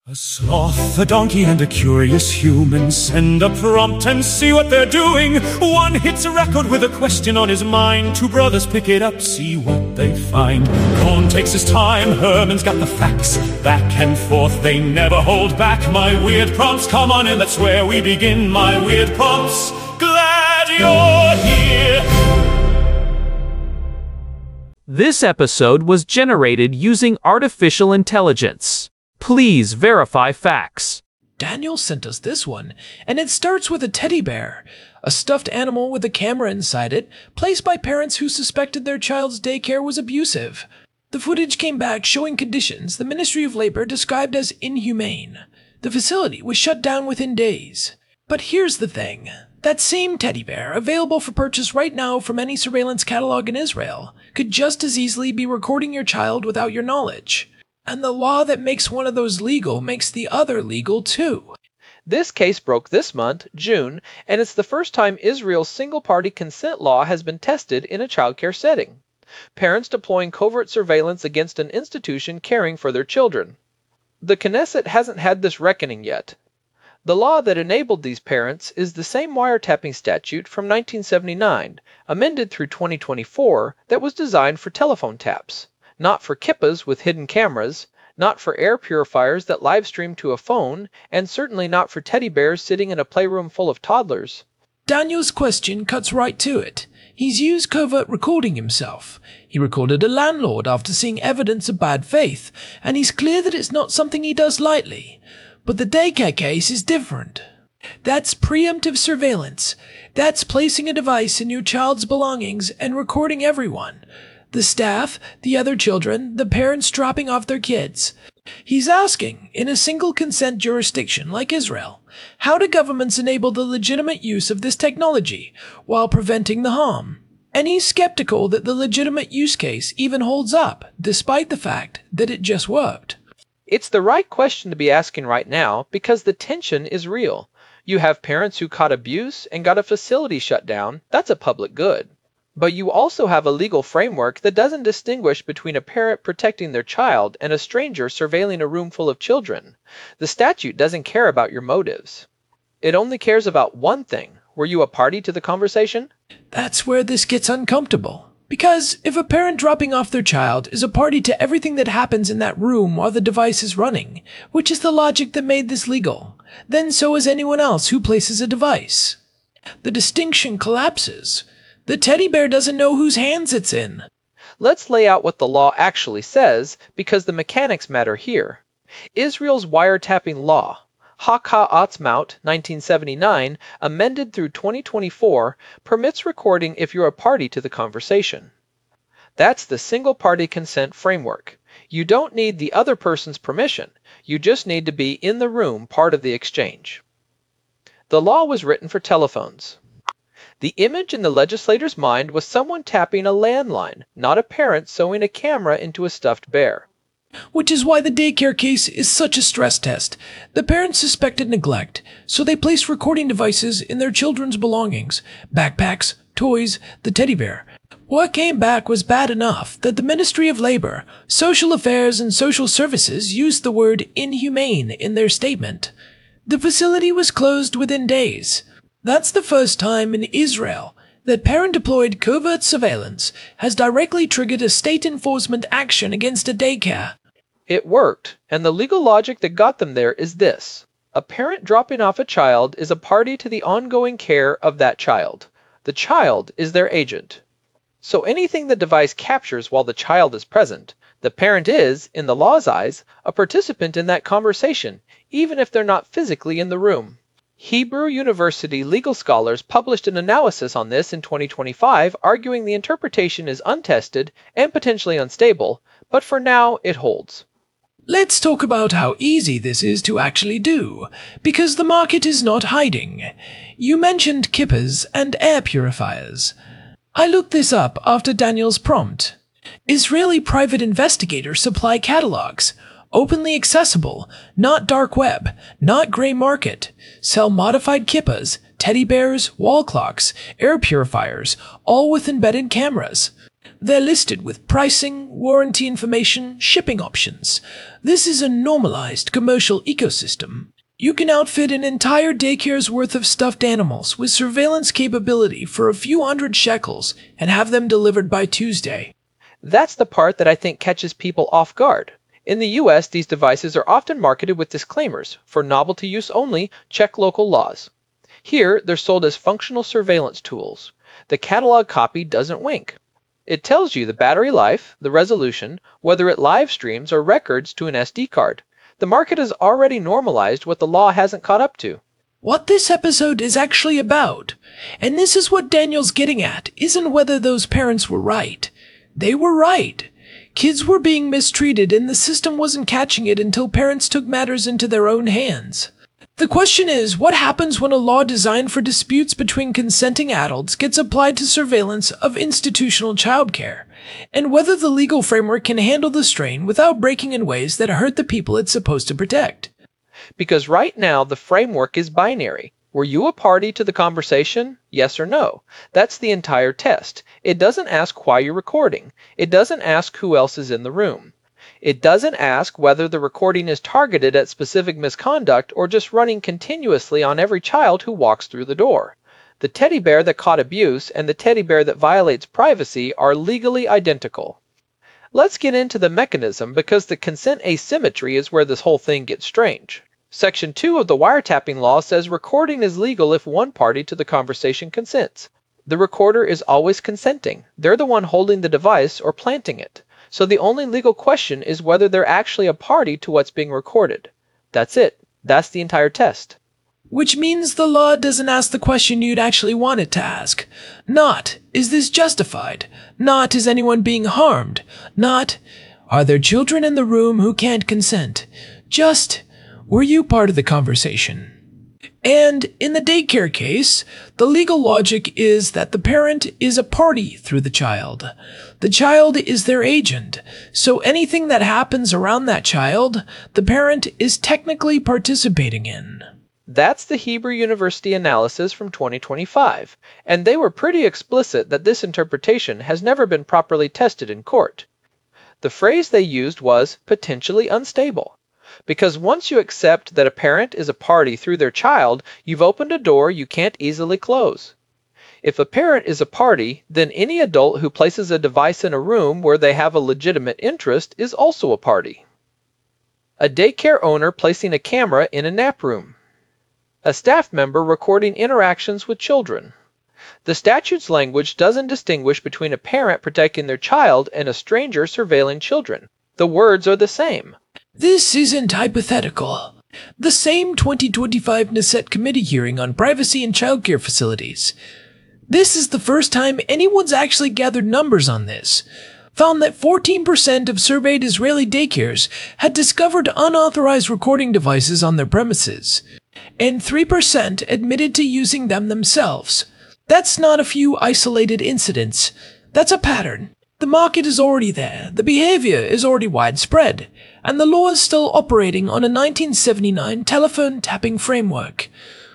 A sloth, a donkey, and a curious human send a prompt and see what they're doing. One hits a record with a question on his mind. Two brothers pick it up, see what they find. Cohn takes his time, Herman's got the facts. Back and forth, they never hold back. My weird prompts, come on in, that's where we begin. My weird prompts, glad you're here. This episode was generated using artificial intelligence. Please verify facts. Daniel sent us this one, and it starts with a teddy bear, a stuffed animal with a camera inside it, placed by parents who suspected their child's daycare was abusive. The footage came back showing conditions the Ministry of Labor described as inhumane. The facility was shut down within days. But here's the thing. That same teddy bear, available for purchase right now from any surveillance catalog in Israel, could just as easily be recording your child without your knowledge. And the law that makes one of those legal makes the other legal too. This case broke this month, June, and it's the first time Israel's single-party consent law has been tested in a childcare setting. Parents deploying covert surveillance against an institution caring for their children. The Knesset hasn't had this reckoning yet. The law that enabled these parents is the same wiretapping statute from 1979, amended through 2024, that was designed for telephone taps. Not for kippas with hidden cameras, not for air purifiers that live stream to a phone, and certainly not for teddy bears sitting in a playroom full of toddlers. Daniel's question cuts right to it. He's used covert recording himself. He recorded a landlord after seeing evidence of bad faith, and he's clear that it's not something he does lightly. But the daycare case is different. That's preemptive surveillance. That's placing a device in your child's belongings and recording everyone. The staff, the other children, the parents dropping off their kids. He's asking, in a single consent jurisdiction like Israel, how do governments enable the legitimate use of this technology while preventing the harm? And he's skeptical that the legitimate use case even holds up, despite the fact that it just worked. It's the right question to be asking right now because the tension is real. You have parents who caught abuse and got a facility shut down. That's a public good. But you also have a legal framework that doesn't distinguish between a parent protecting their child and a stranger surveilling a room full of children. The statute doesn't care about your motives. It only cares about one thing. Were you a party to the conversation? That's where this gets uncomfortable. Because if a parent dropping off their child is a party to everything that happens in that room while the device is running, which is the logic that made this legal, then so is anyone else who places a device. The distinction collapses. The teddy bear doesn't know whose hands it's in. Let's lay out what the law actually says, because the mechanics matter here. Israel's wiretapping law, Hak HaAtzmaut 1979, amended through 2024, permits recording if you're a party to the conversation. That's the single-party consent framework. You don't need the other person's permission. You just need to be in the room, part of the exchange. The law was written for telephones. The image in the legislator's mind was someone tapping a landline, not a parent sewing a camera into a stuffed bear. Which is why the daycare case is such a stress test. The parents suspected neglect, so they placed recording devices in their children's belongings, backpacks, toys, the teddy bear. What came back was bad enough that the Ministry of Labor, Social Affairs and Social Services used the word inhumane in their statement. The facility was closed within days. That's the first time in Israel that parent-deployed covert surveillance has directly triggered a state enforcement action against a daycare. It worked, and the legal logic that got them there is this. A parent dropping off a child is a party to the ongoing care of that child. The child is their agent. So anything the device captures while the child is present, the parent is, in the law's eyes, a participant in that conversation, even if they're not physically in the room. Hebrew University legal scholars published an analysis on this in 2025, arguing the interpretation is untested and potentially unstable, but for now it holds. Let's talk about how easy this is to actually do, because the market is not hiding. You mentioned kippas and air purifiers. I looked this up after Daniel's prompt. Israeli private investigators supply catalogs. Openly accessible, not dark web, not gray market. Sell modified kippas, teddy bears, wall clocks, air purifiers, all with embedded cameras. They're listed with pricing, warranty information, shipping options. This is a normalized commercial ecosystem. You can outfit an entire daycare's worth of stuffed animals with surveillance capability for a few hundred shekels and have them delivered by Tuesday. That's the part that I think catches people off guard. In the US, these devices are often marketed with disclaimers: for novelty use only, check local laws. Here, they're sold as functional surveillance tools. The catalog copy doesn't wink. It tells you the battery life, the resolution, whether it live streams or records to an SD card. The market has already normalized what the law hasn't caught up to. What this episode is actually about, and this is what Daniel's getting at, isn't whether those parents were right. They were right. Kids were being mistreated and the system wasn't catching it until parents took matters into their own hands. The question is, what happens when a law designed for disputes between consenting adults gets applied to surveillance of institutional childcare, and whether the legal framework can handle the strain without breaking in ways that hurt the people it's supposed to protect? Because right now the framework is binary. Were you a party to the conversation? Yes or no? That's the entire test. It doesn't ask why you're recording. It doesn't ask who else is in the room. It doesn't ask whether the recording is targeted at specific misconduct or just running continuously on every child who walks through the door. The teddy bear that caught abuse and the teddy bear that violates privacy are legally identical. Let's get into the mechanism, because the consent asymmetry is where this whole thing gets strange. Section 2 of the wiretapping law says recording is legal if one party to the conversation consents. The recorder is always consenting. They're the one holding the device or planting it. So the only legal question is whether they're actually a party to what's being recorded. That's it. That's the entire test. Which means the law doesn't ask the question you'd actually want it to ask. Not, is this justified? Not, is anyone being harmed? Not, are there children in the room who can't consent? Just, were you part of the conversation? And in the daycare case, the legal logic is that the parent is a party through the child. The child is their agent, so anything that happens around that child, the parent is technically participating in. That's the Hebrew University analysis from 2025, and they were pretty explicit that this interpretation has never been properly tested in court. The phrase they used was potentially unstable. Because once you accept that a parent is a party through their child, you've opened a door you can't easily close. If a parent is a party, then any adult who places a device in a room where they have a legitimate interest is also a party. A daycare owner placing a camera in a nap room. A staff member recording interactions with children. The statute's language doesn't distinguish between a parent protecting their child and a stranger surveilling children. The words are the same. This isn't hypothetical. The same 2025 Knesset committee hearing on privacy in childcare facilities. This is the first time anyone's actually gathered numbers on this. Found that 14% of surveyed Israeli daycares had discovered unauthorized recording devices on their premises, and 3% admitted to using them themselves. That's not a few isolated incidents. That's a pattern. The market is already there, the behavior is already widespread, and the law is still operating on a 1979 telephone tapping framework.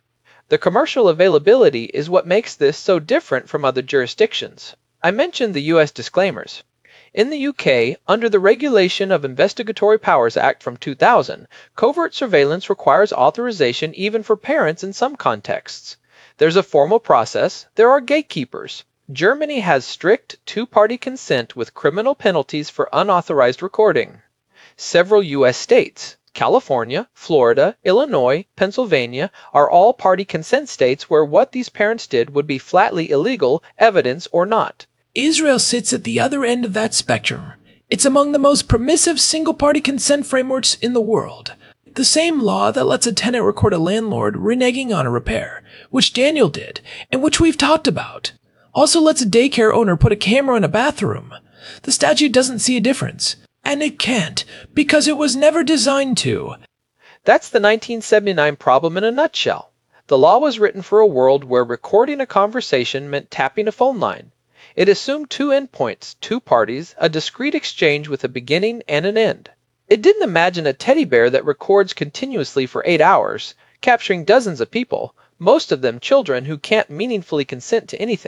The commercial availability is what makes this so different from other jurisdictions. I mentioned the US disclaimers. In the UK, under the Regulation of Investigatory Powers Act from 2000, covert surveillance requires authorization even for parents in some contexts. There's a formal process, there are gatekeepers. Germany has strict two-party consent with criminal penalties for unauthorized recording. Several U.S. states, California, Florida, Illinois, Pennsylvania, are all party consent states where what these parents did would be flatly illegal, evidence or not. Israel sits at the other end of that spectrum. It's among the most permissive single-party consent frameworks in the world. The same law that lets a tenant record a landlord reneging on a repair, which Daniel did, and which we've talked about, also lets a daycare owner put a camera in a bathroom. The statute doesn't see a difference. And it can't, because it was never designed to. That's the 1979 problem in a nutshell. The law was written for a world where recording a conversation meant tapping a phone line. It assumed two endpoints, two parties, a discrete exchange with a beginning and an end. It didn't imagine a teddy bear that records continuously for 8 hours, capturing dozens of people, most of them children who can't meaningfully consent to anything,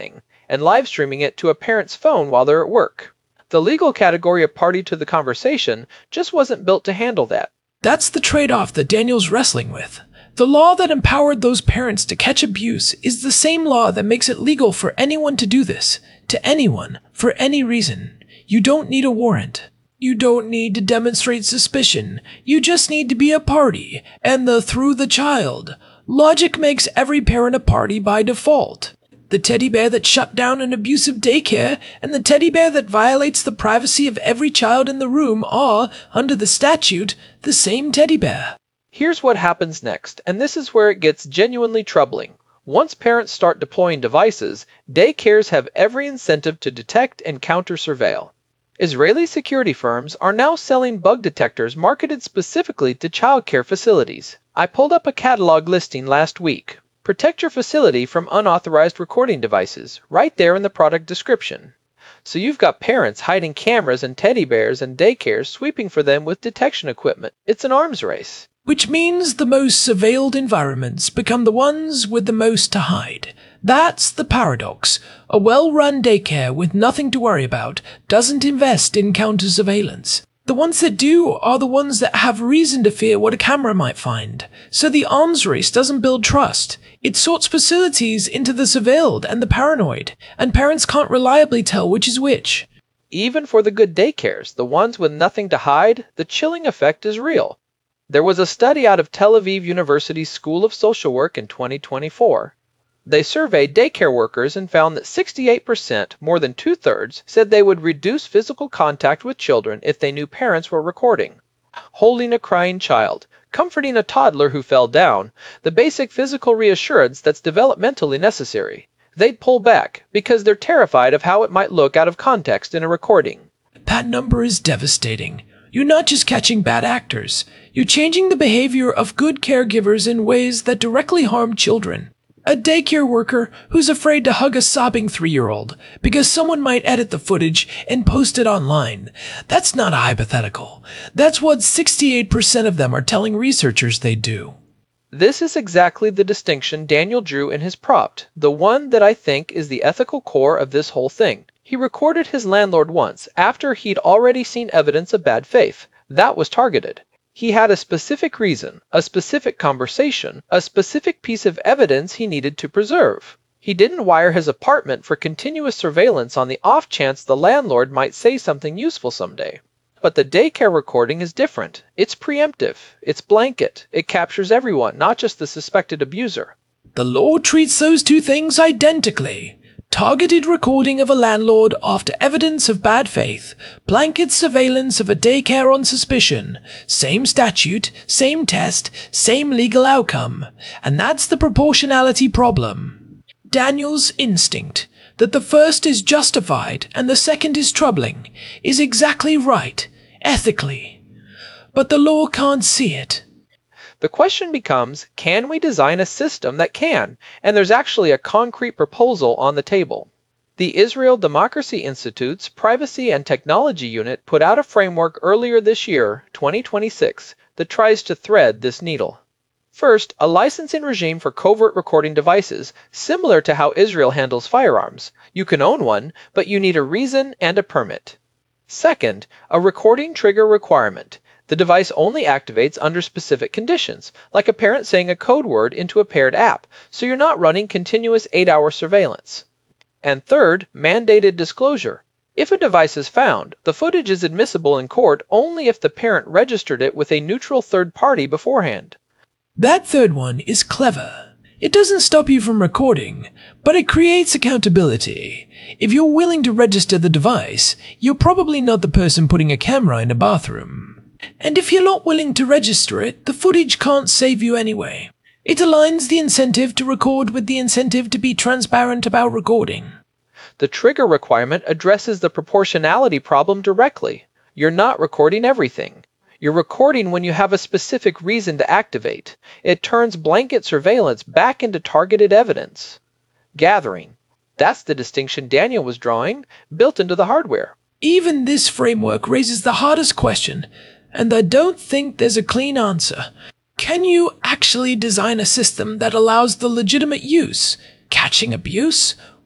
and live streaming it to a parent's phone while they're at work. The legal category of party to the conversation just wasn't built to handle that. That's the trade-off that Daniel's wrestling with. The law that empowered those parents to catch abuse is the same law that makes it legal for anyone to do this, to anyone, for any reason. You don't need a warrant. You don't need to demonstrate suspicion. You just need to be a party, and through the child. Logic makes every parent a party by default. The teddy bear that shut down an abusive daycare and the teddy bear that violates the privacy of every child in the room are, under the statute, the same teddy bear. Here's what happens next, and this is where it gets genuinely troubling. Once parents start deploying devices, daycares have every incentive to detect and counter-surveil. Israeli security firms are now selling bug detectors marketed specifically to childcare facilities. I pulled up a catalog listing last week. Protect your facility from unauthorized recording devices, right there in the product description. So you've got parents hiding cameras and teddy bears and daycares sweeping for them with detection equipment. It's an arms race. Which means the most surveilled environments become the ones with the most to hide. That's the paradox. A well-run daycare with nothing to worry about doesn't invest in counter-surveillance. The ones that do are the ones that have reason to fear what a camera might find. So the arms race doesn't build trust. It sorts facilities into the surveilled and the paranoid, and parents can't reliably tell which is which. Even for the good daycares, the ones with nothing to hide, the chilling effect is real. There was a study out of Tel Aviv University's School of Social Work in 2024. They surveyed daycare workers and found that 68%, more than two-thirds, said they would reduce physical contact with children if they knew parents were recording. Holding a crying child, comforting a toddler who fell down, the basic physical reassurance that's developmentally necessary. They'd pull back because they're terrified of how it might look out of context in a recording. That number is devastating. You're not just catching bad actors. You're changing the behavior of good caregivers in ways that directly harm children. A daycare worker who's afraid to hug a sobbing 3-year-old because someone might edit the footage and post it online. That's not a hypothetical. That's what 68% of them are telling researchers they do. This is exactly the distinction Daniel drew in his prompt, the one that I think is the ethical core of this whole thing. He recorded his landlord once after he'd already seen evidence of bad faith. That was targeted. He had a specific reason, a specific conversation, a specific piece of evidence he needed to preserve. He didn't wire his apartment for continuous surveillance on the off chance the landlord might say something useful someday. But the daycare recording is different. It's preemptive. It's blanket. It captures everyone, not just the suspected abuser. The law treats those two things identically. Targeted recording of a landlord after evidence of bad faith, blanket surveillance of a daycare on suspicion, same statute, same test, same legal outcome. And that's the proportionality problem. Daniel's instinct, that the first is justified and the second is troubling, is exactly right, ethically. But the law can't see it. The question becomes, can we design a system that can? And there's actually a concrete proposal on the table. The Israel Democracy Institute's Privacy and Technology Unit put out a framework earlier this year, 2026, that tries to thread this needle. First, a licensing regime for covert recording devices, similar to how Israel handles firearms. You can own one, but you need a reason and a permit. Second, a recording trigger requirement. The device only activates under specific conditions, like a parent saying a code word into a paired app, so you're not running continuous 8-hour surveillance. And third, mandated disclosure. If a device is found, the footage is admissible in court only if the parent registered it with a neutral third party beforehand. That third one is clever. It doesn't stop you from recording, but it creates accountability. If you're willing to register the device, you're probably not the person putting a camera in a bathroom. And if you're not willing to register it, the footage can't save you anyway. It aligns the incentive to record with the incentive to be transparent about recording. The trigger requirement addresses the proportionality problem directly. You're not recording everything. You're recording when you have a specific reason to activate. It turns blanket surveillance back into targeted evidence. Gathering. That's the distinction Daniel was drawing, built into the hardware. Even this framework raises the hardest question, and I don't think there's a clean answer. Can you actually design a system that allows the legitimate use, catching abuse,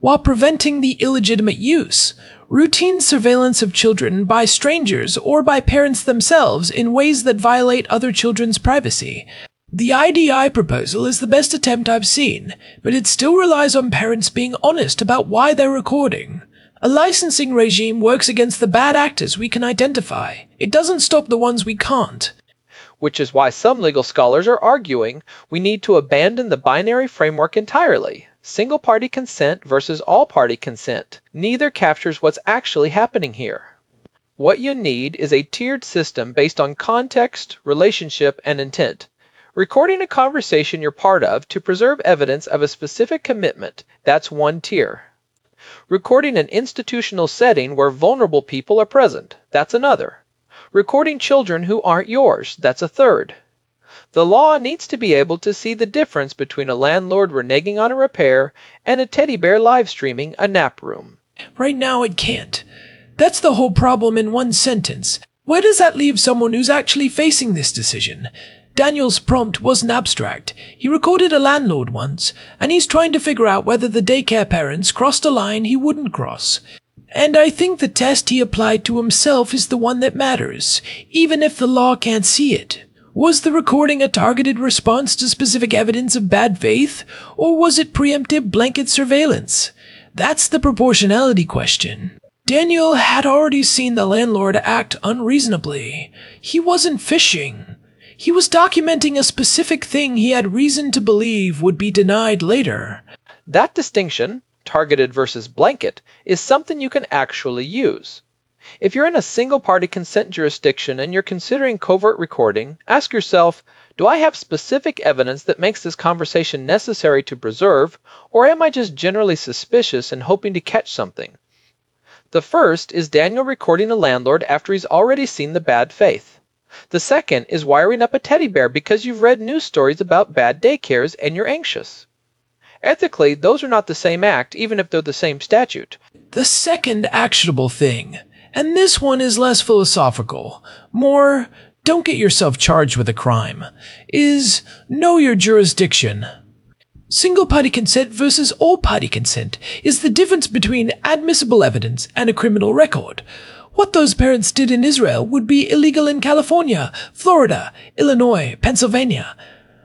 while preventing the illegitimate use. Routine surveillance of children by strangers or by parents themselves in ways that violate other children's privacy. The IDI proposal is the best attempt I've seen, but it still relies on parents being honest about why they're recording. A licensing regime works against the bad actors we can identify. It doesn't stop the ones we can't. Which is why some legal scholars are arguing we need to abandon the binary framework entirely. Single-party consent versus all-party consent. Neither captures what's actually happening here. What you need is a tiered system based on context, relationship, and intent. Recording a conversation you're part of to preserve evidence of a specific commitment, that's one tier. Recording an institutional setting where vulnerable people are present, that's another. Recording children who aren't yours, that's a third. The law needs to be able to see the difference between a landlord reneging on a repair and a teddy bear live streaming a nap room. Right now it can't. That's the whole problem in one sentence. Where does that leave someone who's actually facing this decision? Daniel's prompt wasn't abstract. He recorded a landlord once, and he's trying to figure out whether the daycare parents crossed a line he wouldn't cross. And I think the test he applied to himself is the one that matters, even if the law can't see it. Was the recording a targeted response to specific evidence of bad faith, or was it preemptive blanket surveillance? That's the proportionality question. Daniel had already seen the landlord act unreasonably. He wasn't fishing. He was documenting a specific thing he had reason to believe would be denied later. That distinction, targeted versus blanket, is something you can actually use. If you're in a single-party consent jurisdiction and you're considering covert recording, ask yourself, do I have specific evidence that makes this conversation necessary to preserve, or am I just generally suspicious and hoping to catch something? The first is Daniel recording a landlord after he's already seen the bad faith. The second is wiring up a teddy bear because you've read news stories about bad daycares and you're anxious. Ethically, those are not the same act, even if they're the same statute. The second actionable thing, and this one is less philosophical, more don't get yourself charged with a crime, is know your jurisdiction. Single-party consent versus all-party consent is the difference between admissible evidence and a criminal record. What those parents did in Israel would be illegal in California, Florida, Illinois, Pennsylvania.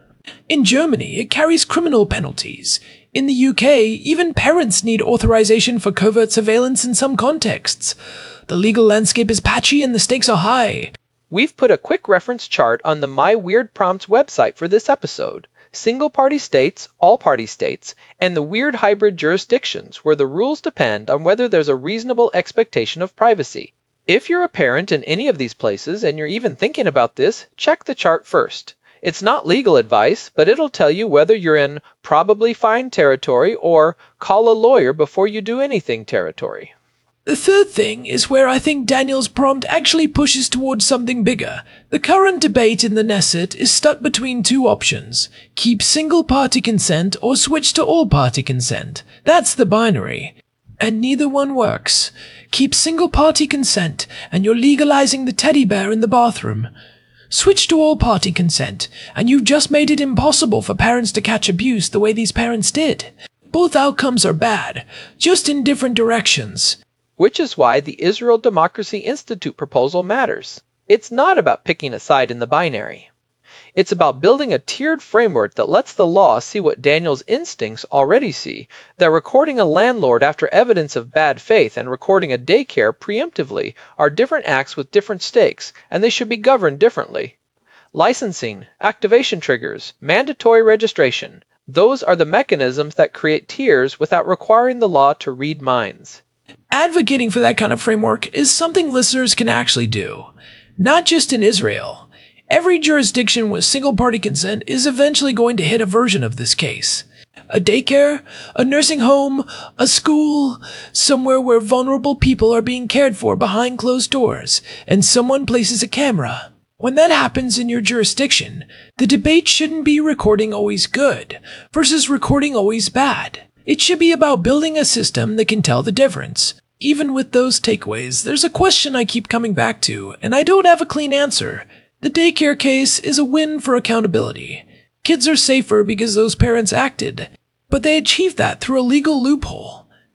In Germany, it carries criminal penalties. In the UK, even parents need authorization for covert surveillance in some contexts. The legal landscape is patchy and the stakes are high. We've put a quick reference chart on the My Weird Prompts website for this episode. Single-party states, all-party states, and the weird hybrid jurisdictions where the rules depend on whether there's a reasonable expectation of privacy. If you're a parent in any of these places and you're even thinking about this, check the chart first. It's not legal advice, but it'll tell you whether you're in probably fine territory or call a lawyer before you do anything territory. The third thing is where I think Daniel's prompt actually pushes towards something bigger. The current debate in the Knesset is stuck between two options. Keep single-party consent or switch to all-party consent. That's the binary. And neither one works. Keep single-party consent, and you're legalizing the teddy bear in the bathroom. Switch to all-party consent, and you've just made it impossible for parents to catch abuse the way these parents did. Both outcomes are bad, just in different directions. Which is why the Israel Democracy Institute proposal matters. It's not about picking a side in the binary. It's about building a tiered framework that lets the law see what Daniel's instincts already see, that recording a landlord after evidence of bad faith and recording a daycare preemptively are different acts with different stakes, and they should be governed differently. Licensing, activation triggers, mandatory registration, those are the mechanisms that create tiers without requiring the law to read minds. Advocating for that kind of framework is something listeners can actually do. Not just in Israel. Every jurisdiction with single-party consent is eventually going to hit a version of this case. A daycare, a nursing home, a school, somewhere where vulnerable people are being cared for behind closed doors, and someone places a camera. When that happens in your jurisdiction, the debate shouldn't be recording always good versus recording always bad. It should be about building a system that can tell the difference. Even with those takeaways, there's a question I keep coming back to, and I don't have a clean answer. The daycare case is a win for accountability. Kids are safer because those parents acted, but they achieved that through a legal loophole.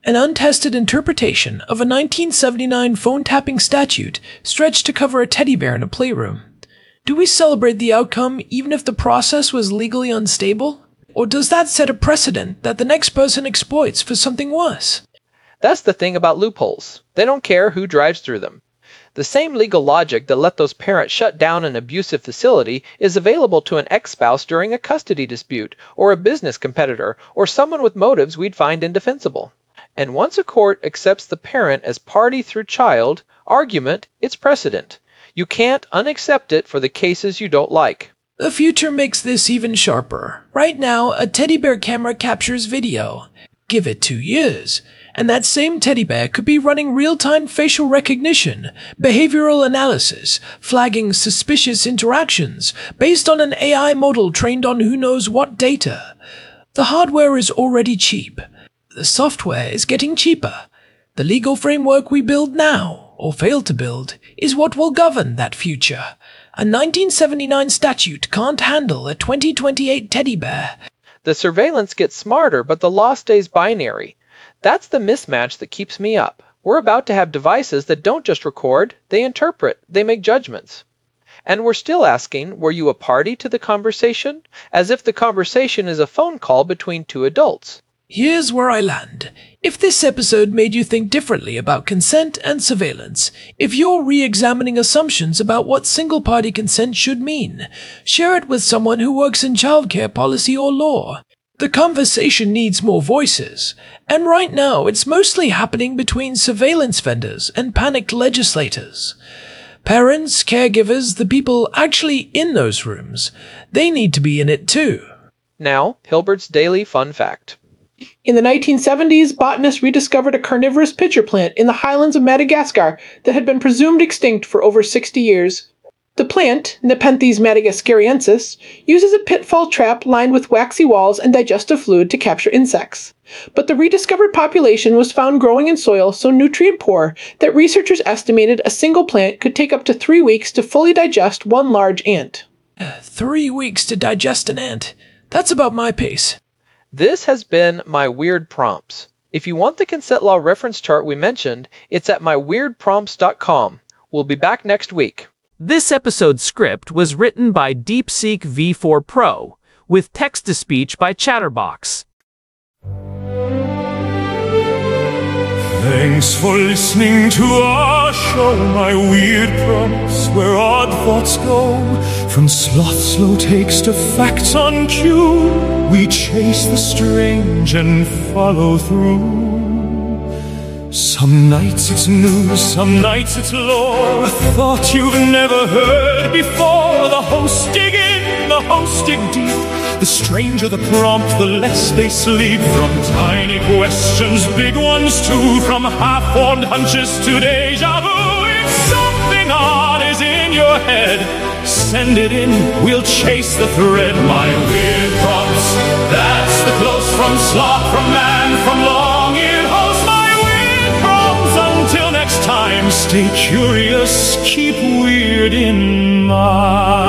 An untested interpretation of a 1979 phone-tapping statute stretched to cover a teddy bear in a playroom. Do we celebrate the outcome even if the process was legally unstable? Or does that set a precedent that the next person exploits for something worse? That's the thing about loopholes. They don't care who drives through them. The same legal logic that let those parents shut down an abusive facility is available to an ex-spouse during a custody dispute, or a business competitor, or someone with motives we'd find indefensible. And once a court accepts the parent as party through child argument, it's precedent. You can't unaccept it for the cases you don't like. The future makes this even sharper. Right now, a teddy bear camera captures video. Give it 2 years, and that same teddy bear could be running real-time facial recognition, behavioral analysis, flagging suspicious interactions, based on an AI model trained on who knows what data. The hardware is already cheap. The software is getting cheaper. The legal framework we build now, or fail to build, is what will govern that future. A 1979 statute can't handle a 2028 teddy bear. The surveillance gets smarter, but the law stays binary. That's the mismatch that keeps me up. We're about to have devices that don't just record, they interpret, they make judgments. And we're still asking, were you a party to the conversation? As if the conversation is a phone call between two adults. Here's where I land. If this episode made you think differently about consent and surveillance, if you're re-examining assumptions about what single-party consent should mean, share it with someone who works in childcare policy or law. The conversation needs more voices, and right now it's mostly happening between surveillance vendors and panicked legislators. Parents, caregivers, the people actually in those rooms, they need to be in it too. Now, Hilbert's Daily Fun Fact. In the 1970s, botanists rediscovered a carnivorous pitcher plant in the highlands of Madagascar that had been presumed extinct for over 60 years. The plant, Nepenthes madagascariensis, uses a pitfall trap lined with waxy walls and digestive fluid to capture insects. But the rediscovered population was found growing in soil so nutrient-poor that researchers estimated a single plant could take up to 3 weeks to fully digest one large ant. 3 weeks to digest an ant. That's about my pace. This has been My Weird Prompts. If you want the consent law reference chart we mentioned, it's at myweirdprompts.com. We'll be back next week. This episode's script was written by DeepSeek V4 Pro, with text-to-speech by Chatterbox. Thanks for listening to our show, My Weird Prompts, where odd thoughts go. From sloth slow takes to facts on cue, we chase the strange and follow through. Some nights it's news, some nights it's lore, a thought you've never heard before. The hosts dig in, the hosts dig deep. The stranger the prompt, the less they sleep. From tiny questions, big ones too. From half-formed hunches to deja vu. If something odd is in your head, send it in, we'll chase the thread. My Weird Prompts, that's the close from sloth, from man, from long-eared host. My Weird Prompts, until next time, stay curious, keep weird in mind.